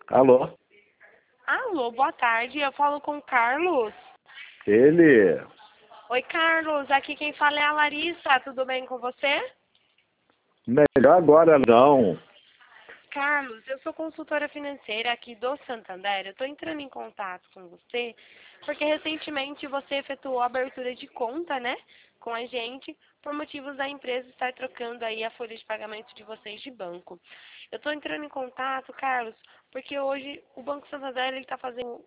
Alô? Alô, boa tarde. Eu falo com o Carlos. Ele? Oi, Carlos. Aqui quem fala é a Larissa. Tudo bem com você? Melhor agora não. Carlos, eu sou consultora financeira aqui do Santander. Eu estou entrando em contato com você porque recentemente você efetuou a abertura de conta, né, com a gente, por motivos da empresa estar trocando aí a folha de pagamento de vocês de banco. Eu estou entrando em contato, Carlos, porque hoje o Banco Santander está fazendo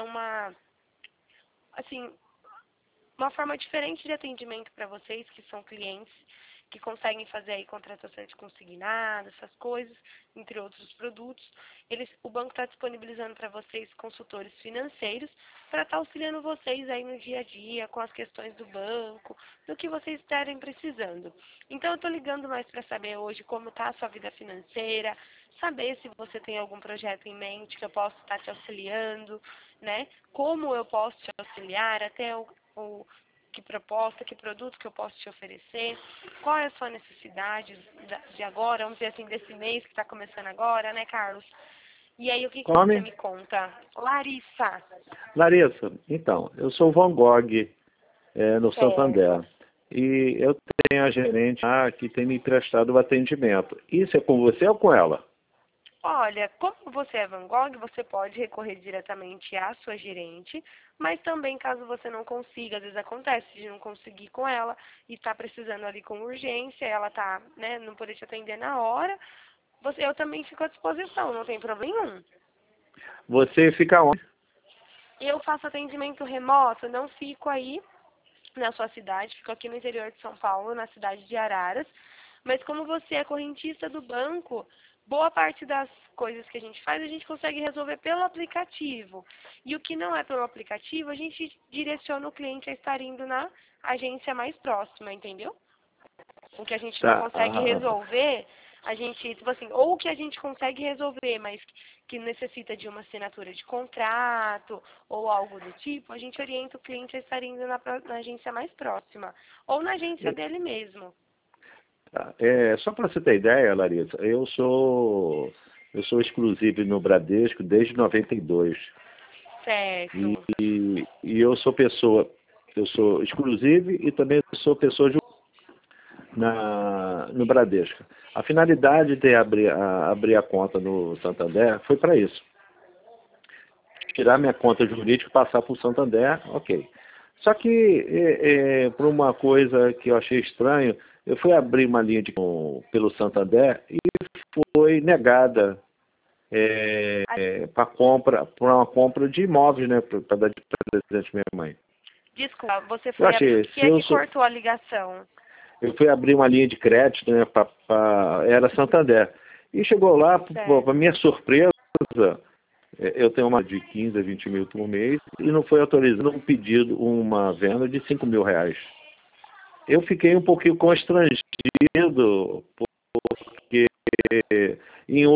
assim, uma forma diferente de atendimento para vocês que são clientes, que conseguem fazer aí contratação de consignado, essas coisas, entre outros produtos. O banco está disponibilizando para vocês consultores financeiros para estar auxiliando vocês aí no dia a dia, com as questões do banco, do que vocês estarem precisando. Então, eu estou ligando mais para saber hoje como está a sua vida financeira, saber se você tem algum projeto em mente que eu possa estar te auxiliando, né? Como eu posso te auxiliar, até que proposta, que produto que eu posso te oferecer, qual é a sua necessidade de agora, vamos dizer assim, desse mês que está começando agora, né, Carlos? E aí, o que você me conta? Larissa. Larissa, então, eu sou o Van Gogh, no Santander. Certo. E eu tenho a gerente que tem me emprestado o atendimento. Isso é com você ou com ela? Olha, como você é Van Gogh, você pode recorrer diretamente à sua gerente, mas também caso você não consiga, às vezes acontece de não conseguir com ela e está precisando ali com urgência, ela tá, né, não poder te atender na hora, eu também fico à disposição, não tem problema nenhum. Você fica onde? Eu faço atendimento remoto, não fico aí na sua cidade, fico aqui no interior de São Paulo, na cidade de Araras, mas como você é correntista do banco, boa parte das coisas que a gente consegue resolver pelo aplicativo. E o que não é pelo aplicativo, a gente direciona o cliente a estar indo na agência mais próxima, entendeu? O que a gente não Tá. consegue resolver, a gente, tipo assim, ou o que a gente consegue resolver, mas que necessita de uma assinatura de contrato ou algo do tipo, a gente orienta o cliente a estar indo na agência mais próxima, ou na agência dele mesmo. Tá. Só para você ter ideia, Larissa, eu sou exclusivo no Bradesco desde 92. Certo. E eu sou exclusivo e também sou pessoa no Bradesco. A finalidade de abrir a conta no Santander foi para isso. Tirar minha conta jurídica e passar para o Santander, ok. Só que, por uma coisa que eu achei estranho, eu fui abrir uma linha pelo Santander e foi negada para uma compra de imóveis, né, para dar de presente à minha mãe. Desculpa, você Eu foi achei, abrir, que cortou a ligação? Eu fui abrir uma linha de crédito, né, era Santander. E chegou lá, para minha surpresa, eu tenho uma de 15 a 20 mil por mês e não foi autorizado um pedido, uma venda de 5 mil reais. Eu fiquei um pouquinho constrangido, porque em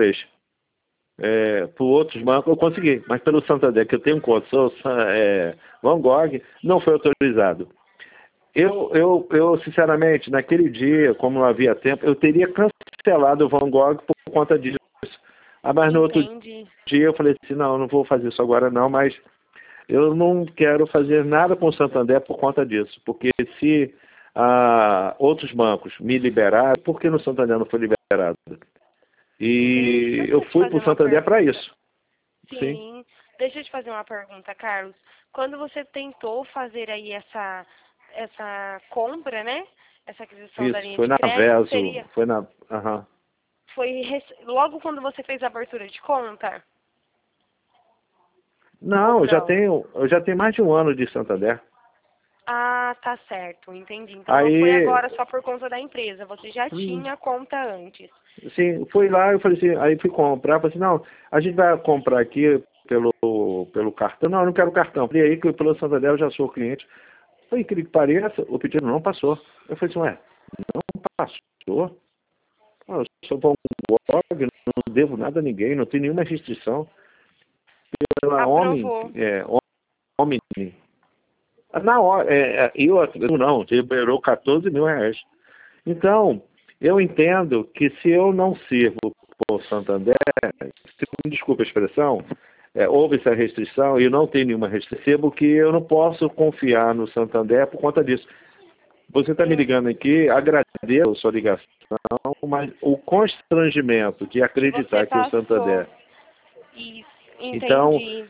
por outros bancos eu consegui, mas pelo Santander, que eu tenho conta, sou Van Gogh, não foi autorizado. Eu, sinceramente, naquele dia, como não havia tempo, eu teria cancelado o Van Gogh por conta disso. Mas no outro dia eu falei assim, não, eu não vou fazer isso agora não, mas eu não quero fazer nada com o Santander por conta disso. Porque se outros bancos me liberaram, por que no Santander não foi liberado? E eu fui para o Santander para isso. Sim. Deixa eu te fazer uma pergunta, Carlos. Quando você tentou fazer aí essa compra, né? Essa aquisição da linha de crédito, foi logo quando você fez a abertura de conta? Não, eu já tenho mais de um ano de Santander. Ah, tá certo, entendi. Então não foi agora só por conta da empresa, você já tinha conta antes. Sim, fui lá, eu falei assim, aí fui comprar, falei assim, não, a gente vai comprar aqui pelo cartão. Não, eu não quero cartão. Falei aí que pelo Santander eu já sou cliente. Foi incrível que pareça, o pedido não passou. Eu falei assim, ué, não passou? Eu sou Van Gogh, não devo nada a ninguém, não tenho nenhuma restrição. Pela Aprovou. Omni. Na hora, não, liberou 14 mil reais. Então, eu entendo que se eu não sirvo ao Santander, se me desculpe a expressão, houve essa restrição e eu não tenho nenhuma restrição, percebo que eu não posso confiar no Santander por conta disso. Você está me ligando aqui, agradeço a sua ligação, mas o constrangimento de acreditar que o Santander... Isso, então, entendi.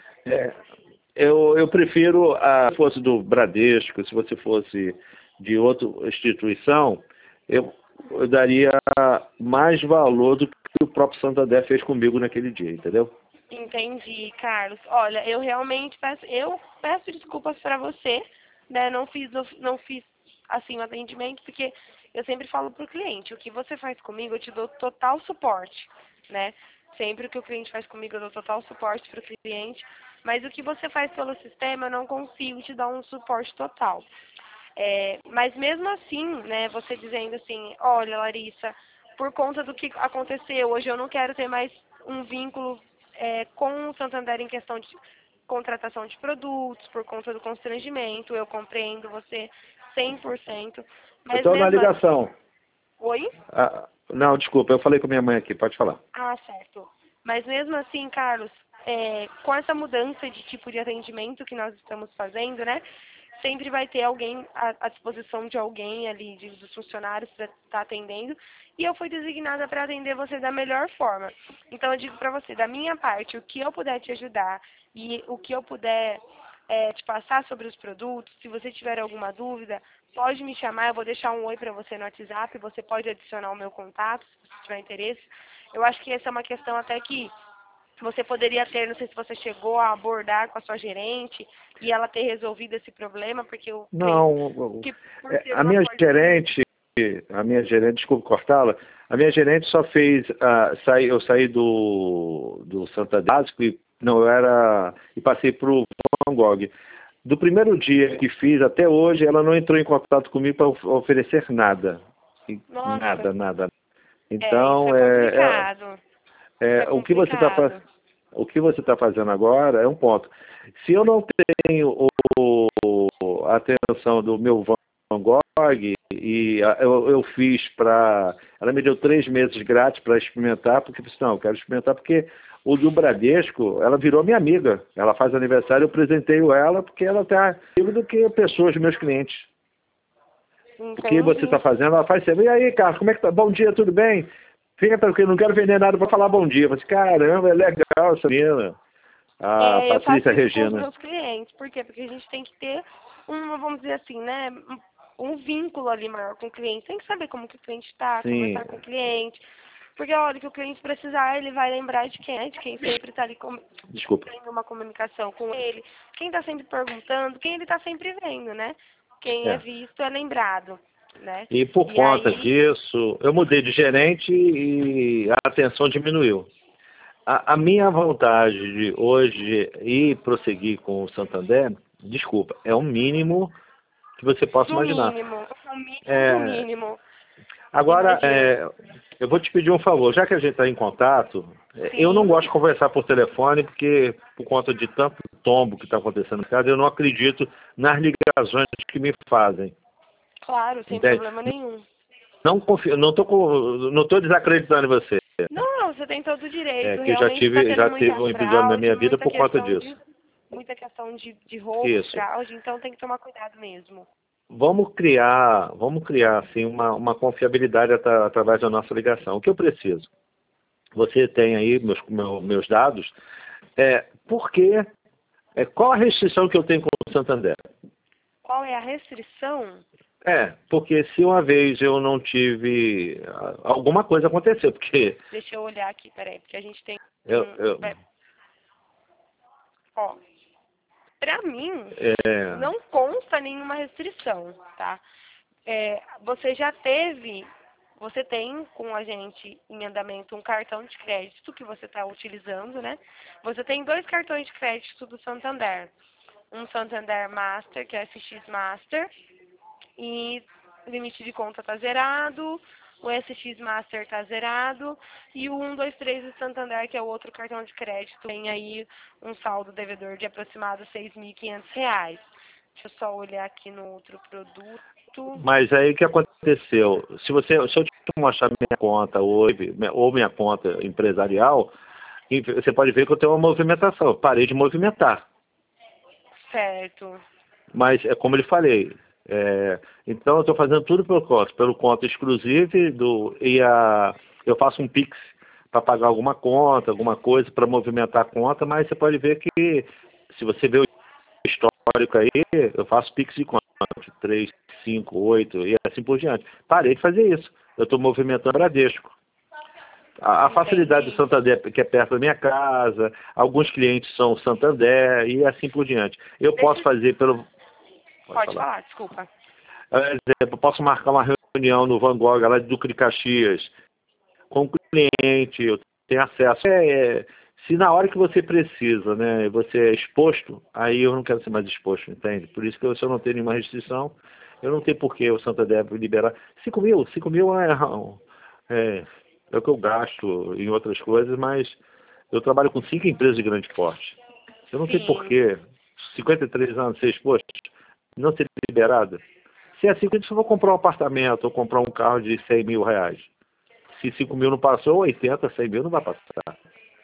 eu prefiro, se fosse do Bradesco, se você fosse de outra instituição, eu daria mais valor do que o próprio Santander fez comigo naquele dia, entendeu? Entendi, Carlos. Olha, eu realmente peço desculpas para você, né? Não fiz assim o atendimento, porque eu sempre falo para o cliente, o que você faz comigo, eu te dou total suporte, né? Sempre o que o cliente faz comigo, eu dou total suporte para o cliente, mas o que você faz pelo sistema, eu não consigo te dar um suporte total. Mas mesmo assim, né, você dizendo assim, olha, Larissa, por conta do que aconteceu, hoje eu não quero ter mais um vínculo com o Santander em questão de contratação de produtos, por conta do constrangimento, eu compreendo você 100%, mas Então, na mesmo assim... ligação... Oi? Não, desculpa, eu falei com minha mãe aqui, pode falar. Ah, certo. Mas mesmo assim, Carlos, com essa mudança de tipo de atendimento que nós estamos fazendo, né? Sempre vai ter alguém à disposição de alguém ali, dos funcionários para estar atendendo. E eu fui designada para atender você da melhor forma. Então eu digo para você, da minha parte, o que eu puder te ajudar e o que eu puder te passar sobre os produtos, se você tiver alguma dúvida, pode me chamar, eu vou deixar um oi para você no WhatsApp, você pode adicionar o meu contato, se você tiver interesse. Eu acho que essa é uma questão até que você poderia ter, não sei se você chegou a abordar com a sua gerente e ela ter resolvido esse problema, porque eu Não, que por ser a uma minha coisa... gerente, desculpe cortá-la, a minha gerente só fez, eu saí do Santander Básico e passei para o Van Gogh. Do primeiro dia que fiz até hoje, ela não entrou em contato comigo para oferecer nada. Nossa, Nada. isso Então, é complicado. Isso é o que você está complicado. fazendo agora é um ponto. Se eu não tenho a atenção do meu Van Gogh, eu fiz ela me deu 3 meses grátis para experimentar, porque eu disse, não, eu quero experimentar, porque o do Bradesco, ela virou minha amiga. Ela faz aniversário, eu presenteio ela, porque ela está amiga do que pessoas, meus clientes. O que você está Entendi. fazendo, ela faz sempre. E aí, Carlos, como é que tá? Bom dia, tudo bem? Fica tranquilo, não quero vender nada para falar bom dia. Eu falei, caramba, é legal essa menina. A Eu faço Patrícia isso com os Regina. meus clientes. Por quê? Porque a gente tem que ter vamos dizer assim, né? Um vínculo ali maior com o cliente. Tem que saber como que o cliente está, Sim, conversar com o cliente. Porque a hora que o cliente precisar, ele vai lembrar de quem é, de quem sempre está ali desculpa. tendo uma comunicação com ele, quem está sempre perguntando, quem ele está sempre vendo, né? Quem é É. visto é lembrado, né? E por E conta aí, disso, eu mudei de gerente e a atenção diminuiu. A minha vontade de hoje ir prosseguir com o Santander, desculpa, é o mínimo que você possa no imaginar. mínimo, no mínimo do É, mínimo, agora, imagino. eu vou te pedir um favor, já que a gente está em contato, eu não Sim, gosto de conversar por telefone, porque por conta de tanto tombo que está acontecendo no mercado, eu não acredito nas ligações que me fazem. claro, sem Entende? problema nenhum. Não confio, não estou desacreditando em você. Não, você tem todo o direito. Que eu já Realmente está tendo tive muita um episódio na fraude, minha vida por conta disso. muita questão de roubo, Isso. fraude, então tem que tomar cuidado mesmo. Vamos criar assim uma confiabilidade através da nossa ligação. O que eu preciso? Você tem aí meus dados. Por quê? Qual a restrição que eu tenho com o Santander? Qual é a restrição? Porque se uma vez eu não tive, alguma coisa aconteceu, porque Deixa eu olhar aqui, peraí, porque a gente tem eu, eu, ó, pra mim, é, não consta nenhuma restrição, tá? Você tem com a gente em andamento um cartão de crédito que você está utilizando, né? Você tem 2 cartões de crédito do Santander. Um Santander Master, que é FX Master, e o limite de conta está zerado, o SX Master está zerado, e o 123 do Santander, que é o outro cartão de crédito, tem aí um saldo devedor de aproximado R$ 6.500. Deixa eu só olhar aqui no outro produto. muito... Mas aí o que aconteceu? Se eu te mostrar minha conta hoje, ou minha conta empresarial, você pode ver que eu tenho uma movimentação. Eu parei de movimentar. Certo. Mas é como eu lhe falei. Então eu estou fazendo tudo pelo conta exclusivo eu faço um Pix para pagar alguma conta, alguma coisa para movimentar a conta, mas você pode ver que se você vê o histórico aí, eu faço Pix de conta, 3, 5, 8 e assim por diante. Parei de fazer isso. Eu estou movimentando Bradesco. A facilidade do Santander, que é perto da minha casa, alguns clientes são Santander e assim por diante. Eu posso fazer pelo... Pode falar, desculpa. Por exemplo, posso marcar uma reunião no Van Gogh, lá de Duque de Caxias, com o cliente, eu tenho acesso. Se na hora que você precisa, né, você é exposto, aí eu não quero ser mais exposto, entende? Por isso que se eu não tenho nenhuma restrição, eu não tenho por que o Santander liberar. 5 mil é o que eu gasto em outras coisas, mas eu trabalho com 5 empresas de grande porte. Eu não sei por que 53 anos ser exposto, não ser liberado. Se é assim, eu vou comprar um apartamento ou comprar um carro de 100 mil reais. Se 5 mil não passou, 80, 100 mil não vai passar.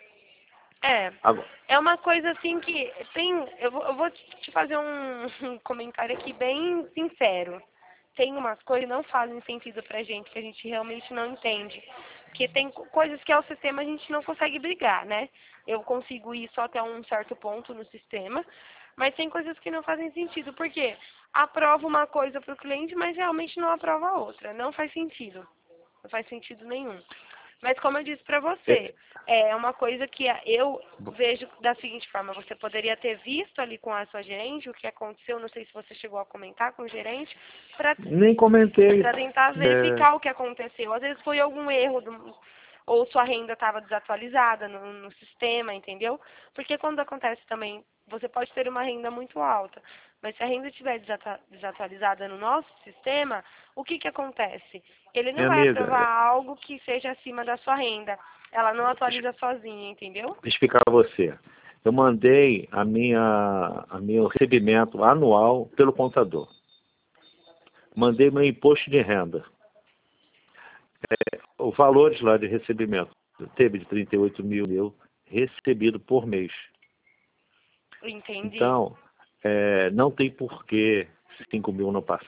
É uma coisa assim que tem... Eu vou te fazer um comentário aqui bem sincero. Tem umas coisas que não fazem sentido pra gente, que a gente realmente não entende. Porque tem coisas que ao sistema a gente não consegue brigar, né? Eu consigo ir só até um certo ponto no sistema, mas tem coisas que não fazem sentido. Por quê? Aprova uma coisa pro cliente, mas realmente não aprova a outra. Não faz sentido. Não faz sentido nenhum. Mas como eu disse para você, é uma coisa que eu vejo da seguinte forma: você poderia ter visto ali com a sua gerente o que aconteceu, não sei se você chegou a comentar com o gerente, nem comentei. Para tentar verificar o que aconteceu. Às vezes foi algum erro, ou sua renda estava desatualizada no sistema, entendeu? Porque quando acontece também, você pode ter uma renda muito alta, mas se a renda estiver desatualizada no nosso sistema, o que acontece? Ele não vai aprovar algo que seja acima da sua renda. Ela não atualiza sozinha, entendeu? Vou explicar para você. Eu mandei meu recebimento anual pelo contador. Mandei meu imposto de renda. O valor lá de recebimento teve de 38 mil recebido por mês. Entendi. Então, não tem porquê 5 mil não passar.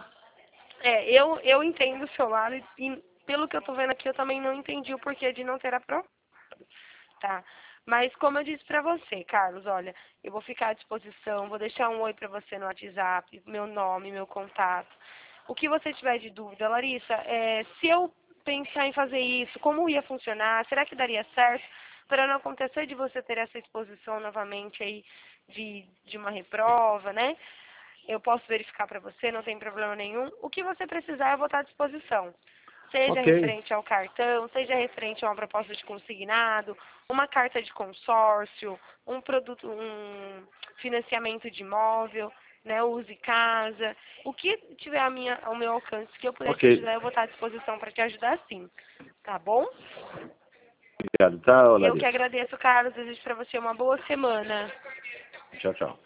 Eu entendo o seu lado e pelo que eu tô vendo aqui, eu também não entendi o porquê de não ter aprovado. Tá? Mas como eu disse pra você, Carlos, olha, eu vou ficar à disposição, vou deixar um oi pra você no WhatsApp, meu nome, meu contato. O que você tiver de dúvida, Larissa, se eu pensar em fazer isso, como ia funcionar, será que daria certo? Para não acontecer de você ter essa exposição novamente aí de uma reprova, né? Eu posso verificar para você, não tem problema nenhum. O que você precisar, eu vou estar à disposição. Seja referente ao cartão, seja referente a uma proposta de consignado, uma carta de consórcio, um produto, um financiamento de imóvel, né, use casa. O que tiver ao meu alcance que eu puder te ajudar, eu vou estar à disposição para te ajudar sim. Tá bom? Obrigado, tá, Larissa? Eu que agradeço, Carlos. Desejo para você uma boa semana. Tchau, tchau.